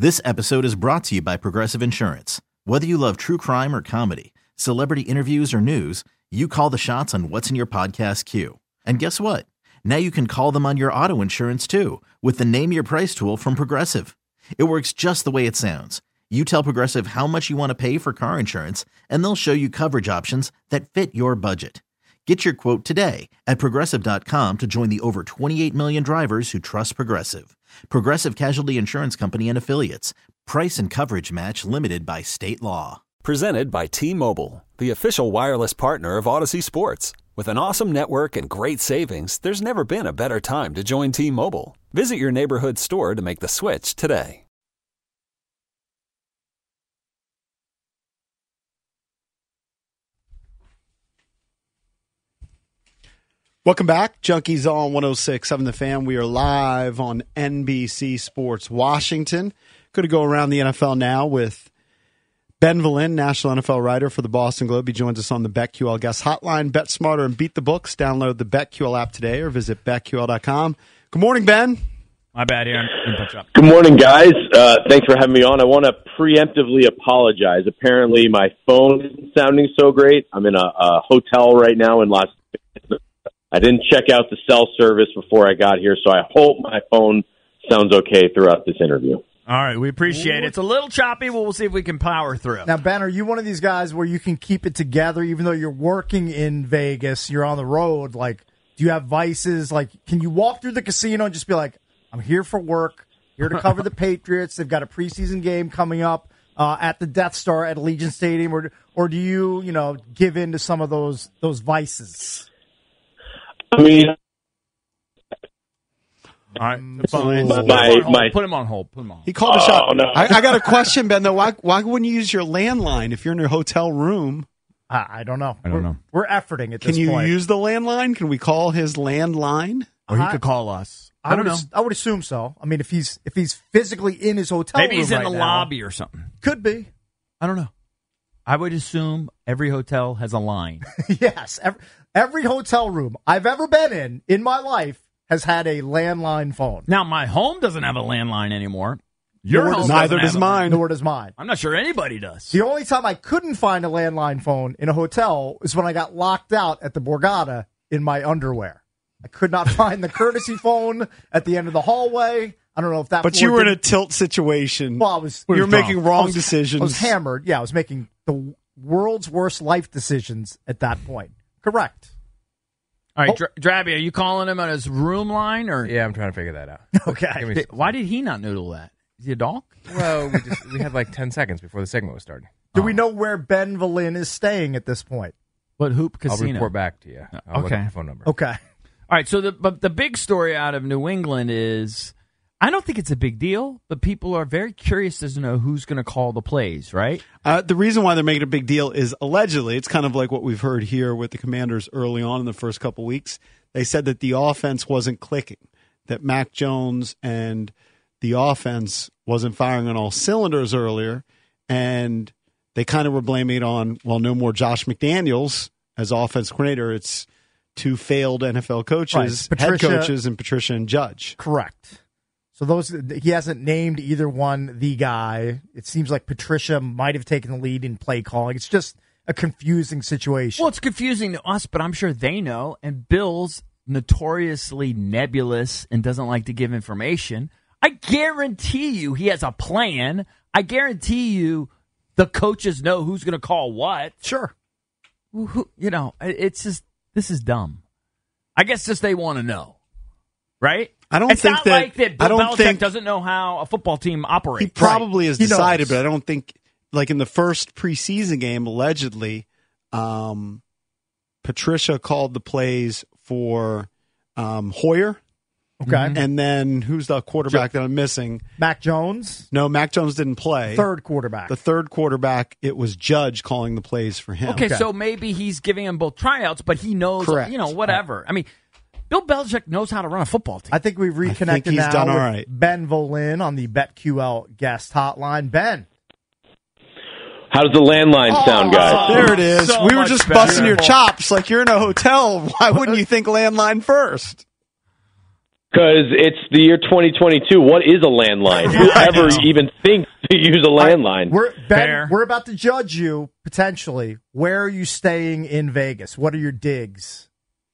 This episode is brought to you by Progressive Insurance. Whether you love true crime or comedy, celebrity interviews or news, you call the shots on what's in your podcast queue. And guess what? Now you can call them on your auto insurance too with the Name Your Price tool from Progressive. It works just the way it sounds. You tell Progressive how much you want to pay for car insurance, and they'll show you coverage options that fit your budget. Get your quote today at Progressive.com to join the over 28 million drivers who trust Progressive. Progressive Casualty Insurance Company and Affiliates. Price and coverage match limited by state law. Presented by T-Mobile, the official wireless partner of Odyssey Sports. With an awesome network and great savings, there's never been a better time to join T-Mobile. Visit your neighborhood store to make the switch today. Welcome back. Junkies on 106.7 The Fan. We are live on NBC Sports Washington. Going to go around the NFL now with Ben Valin, national NFL writer for the Boston Globe. He joins us on the BetQL guest hotline. Bet smarter and beat the books. Download the BetQL app today or visit BetQL.com. Good morning, Ben. My bad, Aaron. Good morning, guys. Thanks for having me on. I want to preemptively apologize. Apparently, my phone isn't sounding so great. I'm in a hotel right now in Las Vegas. I didn't check out the cell service before I got here, so I hope my phone sounds okay throughout this interview. All right, we appreciate it. It's a little choppy, but we'll see if we can power through. Now, Ben, are you one of these guys where you can keep it together even though you're working in Vegas, you're on the road? Like, do you have vices? Like, can you walk through the casino and just be like, I'm here for work, here to cover the Patriots. They've got a preseason game coming up at the Death Star at Allegiant Stadium, or do you, give in to some of those vices? I mean, all right, put him on hold. He called a shot. No. I got a question, Ben, though. Why wouldn't you use your landline if you're in your hotel room? I don't know. know. We're efforting at this Can point. you use the landline? Can we call his landline? Or he could call us. I don't know. I would assume so. I mean, if he's physically in his hotel Maybe room he's in right the now, lobby or something. Could be. I don't know. I would assume every hotel has a line. Yes. Every hotel room I've ever been in my life has had a landline phone. Now, my home doesn't have a landline anymore. Your home neither doesn't does have mine. Nor does mine. I'm not sure anybody does. The only time I couldn't find a landline phone in a hotel is when I got locked out at the Borgata in my underwear. I could not find the courtesy phone at the end of the hallway. I don't know if that. But you were in a tilt situation. Well, you were making wrong decisions. I was hammered. Yeah, I was making the world's worst life decisions at that point. Correct. All right, Drabby, are you calling him on his room line? Or Yeah, I'm trying to figure that out. Okay. Why did he not noodle that? Is he a dog? Well, we had like 10 seconds before the segment was starting. Do we know where Ben Valin is staying at this point? What hoop casino? I'll report back to you. I'll look up the phone number. Okay. All right, so the big story out of New England is, I don't think it's a big deal, but people are very curious to know who's going to call the plays, right? The reason why they're making a big deal is allegedly, it's kind of like what we've heard here with the Commanders early on in the first couple weeks. They said that the offense wasn't clicking, that Mac Jones and the offense wasn't firing on all cylinders earlier, and they kind of were blaming it on, no more Josh McDaniels as offense coordinator. It's two failed NFL coaches, right. head coaches, and Patricia and Judge. Correct. So he hasn't named either one the guy. It seems like Patricia might have taken the lead in play calling. It's just a confusing situation. Well, it's confusing to us, but I'm sure they know. And Bill's notoriously nebulous and doesn't like to give information. I guarantee you he has a plan. I guarantee you the coaches know who's going to call what. Sure. It's just, this is dumb. I guess just they want to know, right? I don't it's think not that. like that Bill I don't Belichick think doesn't know how a football team operates. he probably has He decided, knows. but I don't think, like in the first preseason game, allegedly, Patricia called the plays for Hoyer. Okay. And then who's the quarterback that I'm missing? Mac Jones, No, Mac Jones didn't play. third quarterback. The third quarterback, it was Judge calling the plays for him. Okay, so maybe he's giving them both tryouts, but he knows, Correct. whatever. I mean, Bill Belichick knows how to run a football team. I think we've reconnected he's now done all with right. Ben Valin on the BetQL guest hotline. Ben. How does the landline sound, guys? There it is. So we were much just better. busting your chops like you're in a hotel. Why wouldn't you think landline first? Because it's the year 2022. What is a landline? Whoever even thinks to use a landline? We're about to judge you, potentially. Where are you staying in Vegas? What are your digs?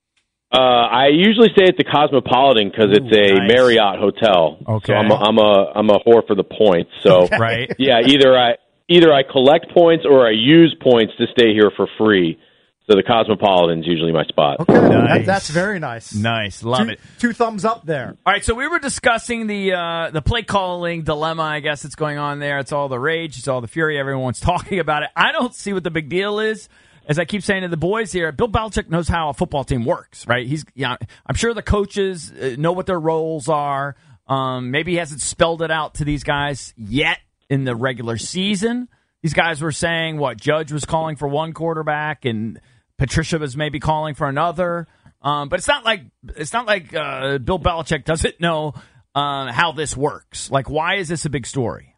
I usually stay at the Cosmopolitan because it's a Marriott hotel. Okay. So I'm a whore for the points. So right. Yeah, either I collect points or I use points to stay here for free. So the Cosmopolitan is usually my spot. Okay, nice. That's very nice. Nice, love it. 2 thumbs up there. All right, so we were discussing the play calling dilemma. I guess it's going on there. It's all the rage. It's all the fury. Everyone's talking about it. I don't see what the big deal is. As I keep saying to the boys here, Bill Belichick knows how a football team works, right? I'm sure the coaches know what their roles are. Maybe he hasn't spelled it out to these guys yet in the regular season. These guys were saying Judge was calling for one quarterback and Patricia was maybe calling for another, but it's not like Bill Belichick doesn't know how this works. Like, why is this a big story?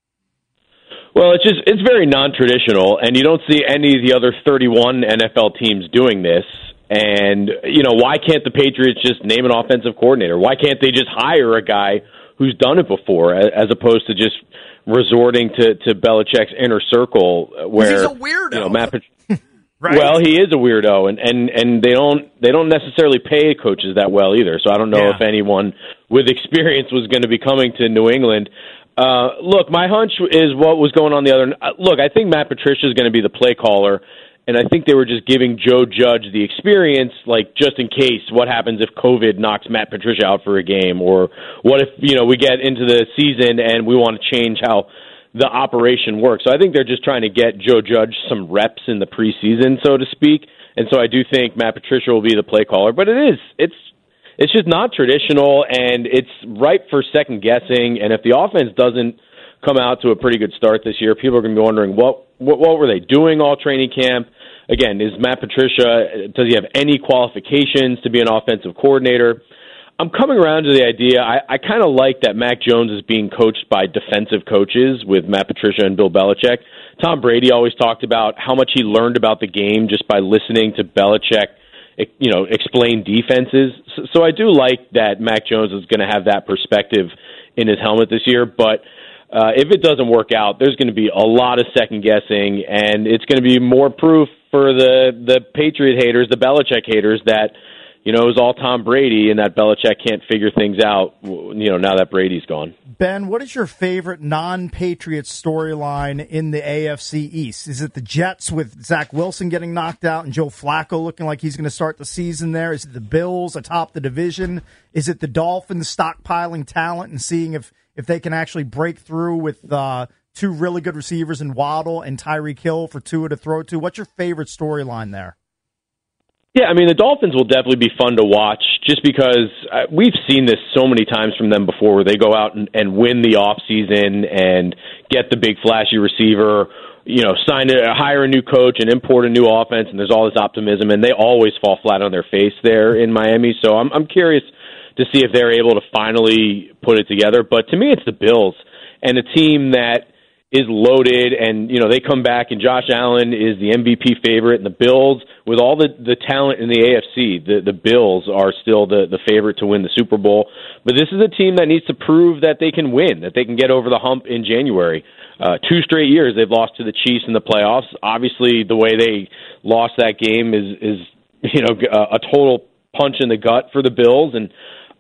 Well, it's very non-traditional, and you don't see any of the other 31 NFL teams doing this. And why can't the Patriots just name an offensive coordinator? Why can't they just hire a guy who's done it before, as opposed to just resorting to Belichick's inner circle, where he's a weirdo. Matt. Right. Well, he is a weirdo, and they don't necessarily pay coaches that well either. So I don't know if anyone with experience was going to be coming to New England. Look, my hunch is what was going on the other. Look, I think Matt Patricia is going to be the play caller, and I think they were just giving Joe Judge the experience, like just in case. What happens if COVID knocks Matt Patricia out for a game, or what if we get into the season and we want to change how the operation works. So I think they're just trying to get Joe Judge some reps in the preseason, so to speak. And so I do think Matt Patricia will be the play caller. But it's just not traditional, and it's ripe for second guessing. And if the offense doesn't come out to a pretty good start this year, people are going to be wondering what were they doing all training camp. Again, is Matt Patricia, does he have any qualifications to be an offensive coordinator? I'm coming around to the idea, I kind of like that Mac Jones is being coached by defensive coaches with Matt Patricia and Bill Belichick. Tom Brady always talked about how much he learned about the game just by listening to Belichick, explain defenses. So I do like that Mac Jones is going to have that perspective in his helmet this year. But if it doesn't work out, there's going to be a lot of second guessing, and it's going to be more proof for the Patriot haters, the Belichick haters, that it was all Tom Brady and that Belichick can't figure things out, now that Brady's gone. Ben, what is your favorite non-Patriot storyline in the AFC East? Is it the Jets with Zach Wilson getting knocked out and Joe Flacco looking like he's going to start the season there? Is it the Bills atop the division? Is it the Dolphins stockpiling talent and seeing if they can actually break through with 2 really good receivers in Waddle and Tyreek Hill for Tua to throw to? What's your favorite storyline there? Yeah, I mean, the Dolphins will definitely be fun to watch just because we've seen this so many times from them before, where they go out and win the offseason and get the big flashy receiver, hire a new coach and import a new offense, and there's all this optimism, and they always fall flat on their face there in Miami. So I'm curious to see if they're able to finally put it together. But to me, it's the Bills and a team that is loaded, and they come back, and Josh Allen is the MVP favorite, and the Bills, with all the talent in the AFC, the Bills are still the favorite to win the Super Bowl. But this is a team that needs to prove that they can win, that they can get over the hump in January. 2 straight years they've lost to the Chiefs in the playoffs. Obviously, the way they lost that game is a total punch in the gut for the Bills, and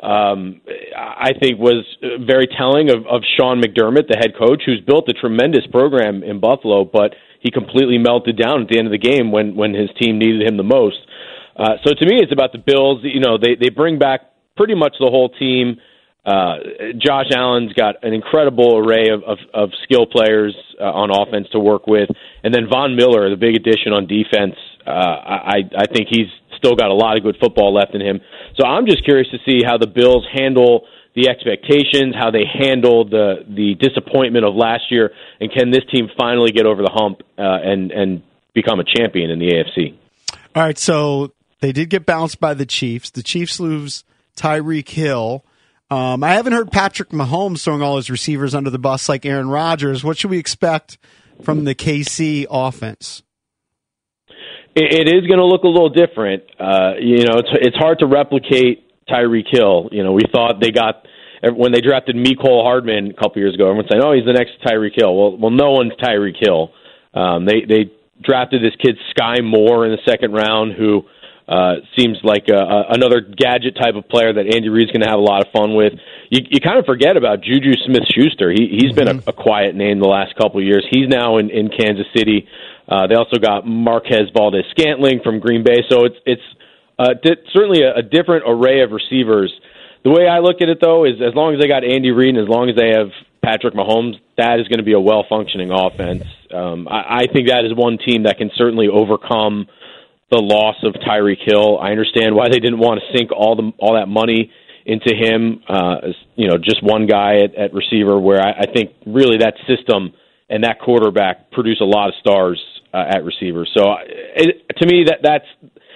I think was very telling of Sean McDermott, the head coach, who's built a tremendous program in Buffalo, but he completely melted down at the end of the game when his team needed him the most. So to me, it's about the Bills. They bring back pretty much the whole team. Josh Allen's got an incredible array of skill players on offense to work with. And then Von Miller, the big addition on defense, I think he's still got a lot of good football left in him. So I'm just curious to see how the Bills handle the expectations, how they handle the disappointment of last year, and can this team finally get over the hump and become a champion in the AFC? All right, so they did get bounced by the Chiefs. The Chiefs lose Tyreek Hill. I haven't heard Patrick Mahomes throwing all his receivers under the bus like Aaron Rodgers. What should we expect from the KC offense? It is going to look a little different. It's hard to replicate Tyreek Hill. We thought they got when they drafted Mecole Hardman a couple years ago. Everyone's saying, "Oh, he's the next Tyreek Hill." Well, no one's Tyreek Hill. They drafted this kid Sky Moore in the second round, who seems like another gadget type of player that Andy Reid's going to have a lot of fun with. You kind of forget about Juju Smith-Schuster. He's been a quiet name the last couple of years. He's now in Kansas City. They also got Marquez Valdez-Scantling from Green Bay. So it's certainly a different array of receivers. The way I look at it, though, is as long as they got Andy Reid and as long as they have Patrick Mahomes, that is going to be a well-functioning offense. I think that is one team that can certainly overcome the loss of Tyreek Hill. I understand why they didn't want to sink all that money into him, just one guy at receiver, where I think really that system and that quarterback produce a lot of stars at receiver. So to me, that's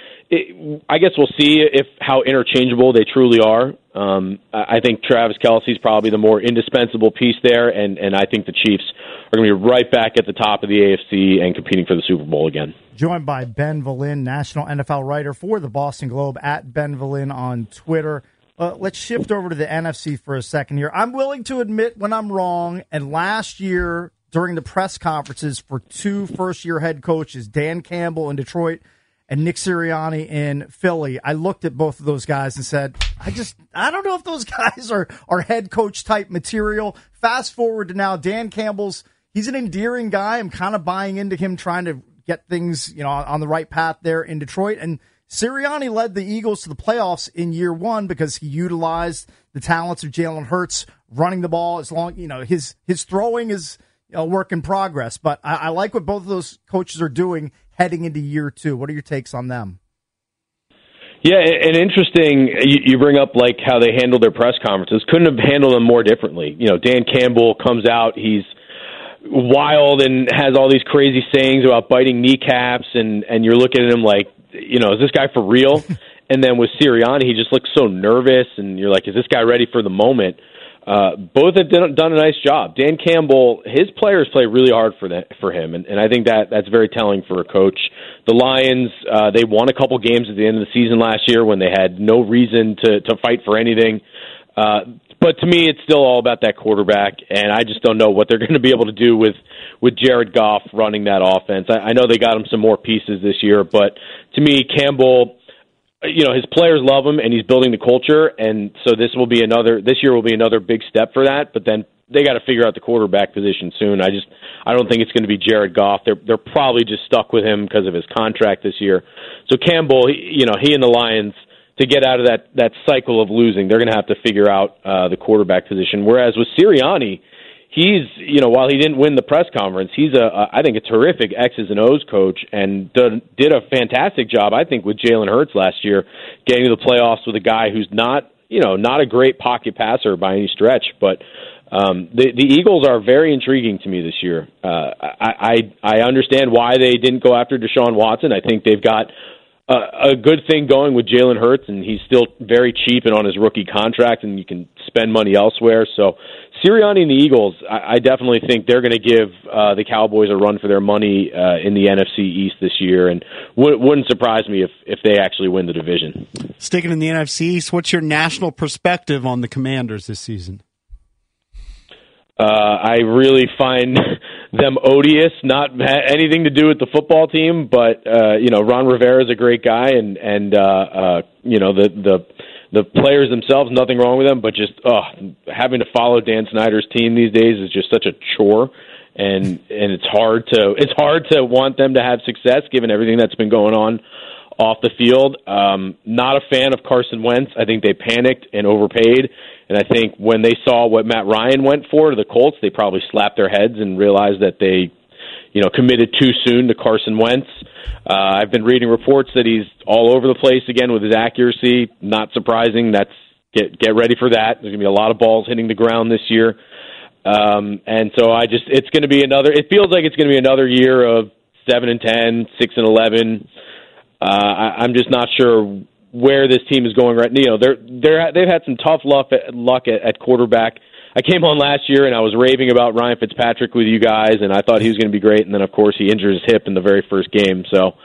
I guess we'll see how interchangeable they truly are. I think Travis Kelce's probably the more indispensable piece there, and I think the Chiefs are going to be right back at the top of the AFC and competing for the Super Bowl again. Joined by Ben Valin, national NFL writer for the Boston Globe, at Ben Valin on Twitter. Let's shift over to the NFC for a second here. I'm willing to admit when I'm wrong, and last year during the press conferences for two first-year head coaches, Dan Campbell in Detroit and Nick Sirianni in Philly, I looked at both of those guys and said, I don't know if those guys are head coach type material. Fast forward to now, Dan Campbell's, he's an endearing guy. I'm kind of buying into him trying to get things, on the right path there in Detroit. And Sirianni led the Eagles to the playoffs in year one because he utilized the talents of Jalen Hurts running the ball. As long, his throwing is a work in progress. But I like what both of those coaches are doing heading into year two. What are your takes on them? Yeah, and interesting, you bring up like how they handled their press conferences. Couldn't have handled them more differently. Dan Campbell comes out, he's wild and has all these crazy sayings about biting kneecaps, and you're looking at him like, is this guy for real? And then with Sirianni, he just looks so nervous, and you're like, is this guy ready for the moment? Both have done a nice job. Dan Campbell, his players play really hard for him, and I think that's very telling for a coach. The Lions, they won a couple games at the end of the season last year when they had no reason to fight for anything. But to me, it's still all about that quarterback, and I just don't know what they're going to be able to do with Jared Goff running that offense. I know they got him some more pieces this year, but to me, Campbell, his players love him, and he's building the culture, and so this year will be another big step for that. But then they got to figure out the quarterback position soon. I don't think it's going to be Jared Goff. They're probably just stuck with him because of his contract this year. So Campbell, he and the Lions, to get out of that cycle of losing, they're going to have to figure out the quarterback position. Whereas with Sirianni, he's, while he didn't win the press conference, he's I think a terrific X's and O's coach, and did a fantastic job, I think, with Jalen Hurts last year, getting to the playoffs with a guy who's not a great pocket passer by any stretch. But the Eagles are very intriguing to me this year. I understand why they didn't go after Deshaun Watson. I think they've got a good thing going with Jalen Hurts, and he's still very cheap and on his rookie contract, and you can spend money elsewhere. So Sirianni and the Eagles, I definitely think they're going to give the Cowboys a run for their money in the NFC East this year, and wouldn't surprise me if they actually win the division. Sticking in the NFC East, what's your national perspective on the Commanders this season? I really find them odious, not anything to do with the football team, but Ron Rivera is a great guy, and the players themselves, nothing wrong with them, but just having to follow Dan Snyder's team these days is just such a chore, and it's hard to want them to have success given everything that's been going on off the field. Not a fan of Carson Wentz. I think they panicked and overpaid. And I think when they saw what Matt Ryan went for to the Colts, they probably slapped their heads and realized that they, committed too soon to Carson Wentz. I've been reading reports that he's all over the place again with his accuracy. Not surprising. Get ready for that. There's going to be a lot of balls hitting the ground this year. And so it's going to be it feels like it's going to be another year of 7-10, 6-11. I'm just not sure where this team is going right now. They've had some tough luck at quarterback. I came on last year and I was raving about Ryan Fitzpatrick with you guys, and I thought he was going to be great, and then of course he injured his hip in the very first game. So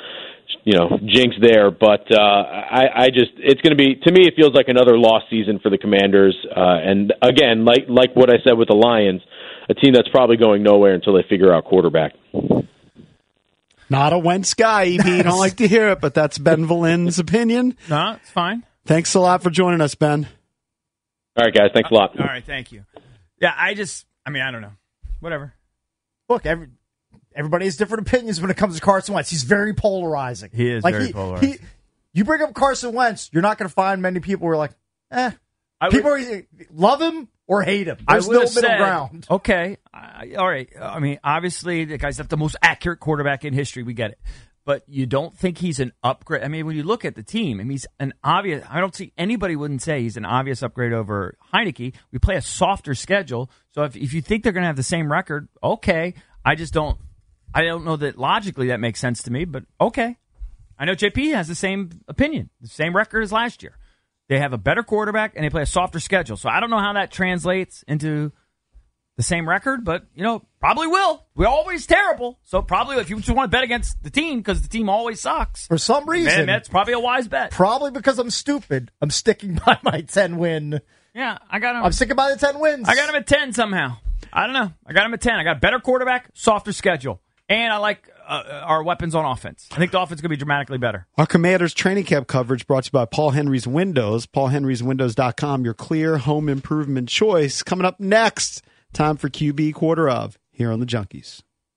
jinx there. But it's going to be, to me, it feels like another lost season for the Commanders. And again, like what I said with the Lions, a team that's probably going nowhere until they figure out quarterback. Not a Wentz guy, EP. You don't like to hear it, but that's Ben Valin's opinion. No, it's fine. Thanks a lot for joining us, Ben. All right, guys. Thanks a lot. All right, thank you. Yeah, I don't know. Whatever. Look, everybody has different opinions when it comes to Carson Wentz. He's very polarizing. He is very polarizing. You bring up Carson Wentz, you're not going to find many people who are like, people either love him or hate him. There's no middle ground. Okay, all right. I mean, obviously, the guy's not the most accurate quarterback in history. We get it. But you don't think he's an upgrade? I mean, when you look at the team, I mean, he's an obvious. I don't see anybody wouldn't say he's an obvious upgrade over Heineke. We play a softer schedule, so if you think they're going to have the same record, okay. I don't know that logically that makes sense to me, but okay. I know JP has the same opinion, the same record as last year. They have a better quarterback and they play a softer schedule. So I don't know how that translates into the same record, but, probably will. We're always terrible. So probably if you just want to bet against the team because the team always sucks. For some reason. That's probably a wise bet. Probably because I'm stupid. I'm sticking by my 10-win. Yeah, I got him. I'm sticking by the 10 wins. I got him at 10 somehow. I don't know. I got him at 10. I got a better quarterback, softer schedule. And I like our weapons on offense. I think the offense is going to be dramatically better. Our Commanders training camp coverage brought to you by Paul Henry's Windows. PaulHenry'sWindows.com, your clear home improvement choice. Coming up next, time for QB Quarter of here on the Junkies.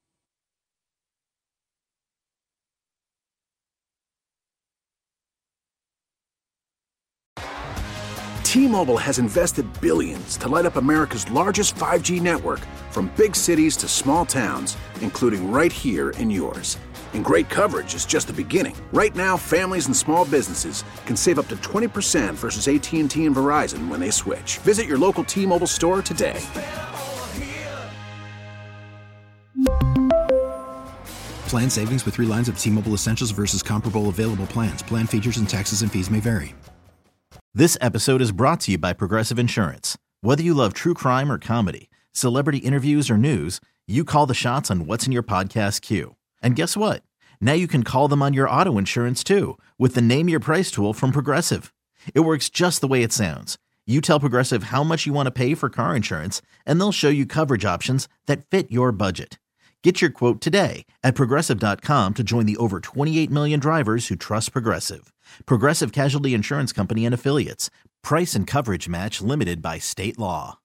T-Mobile has invested billions to light up America's largest 5G network, from big cities to small towns, including right here in yours. And great coverage is just the beginning. Right now, families and small businesses can save up to 20% versus AT&T and Verizon when they switch. Visit your local T-Mobile store today. Plan savings with 3 lines of T-Mobile Essentials versus comparable available plans. Plan features and taxes and fees may vary. This episode is brought to you by Progressive Insurance. Whether you love true crime or comedy, celebrity interviews or news, you call the shots on what's in your podcast queue. And guess what? Now you can call them on your auto insurance too with the Name Your Price tool from Progressive. It works just the way it sounds. You tell Progressive how much you want to pay for car insurance, and they'll show you coverage options that fit your budget. Get your quote today at Progressive.com to join the over 28 million drivers who trust Progressive. Progressive Casualty Insurance Company and Affiliates. Price and coverage match limited by state law.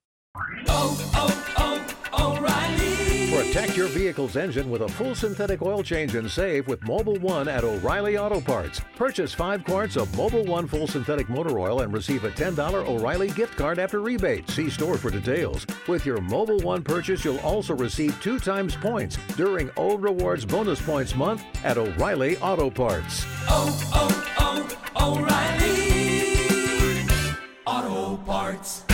O'Reilly. Protect your vehicle's engine with a full synthetic oil change and save with Mobil 1 at O'Reilly Auto Parts. Purchase 5 quarts of Mobil 1 full synthetic motor oil and receive a $10 O'Reilly gift card after rebate. See store for details. With your Mobil 1 purchase, you'll also receive 2 times points during O Rewards Bonus Points Month at O'Reilly Auto Parts. O'Reilly Auto Parts.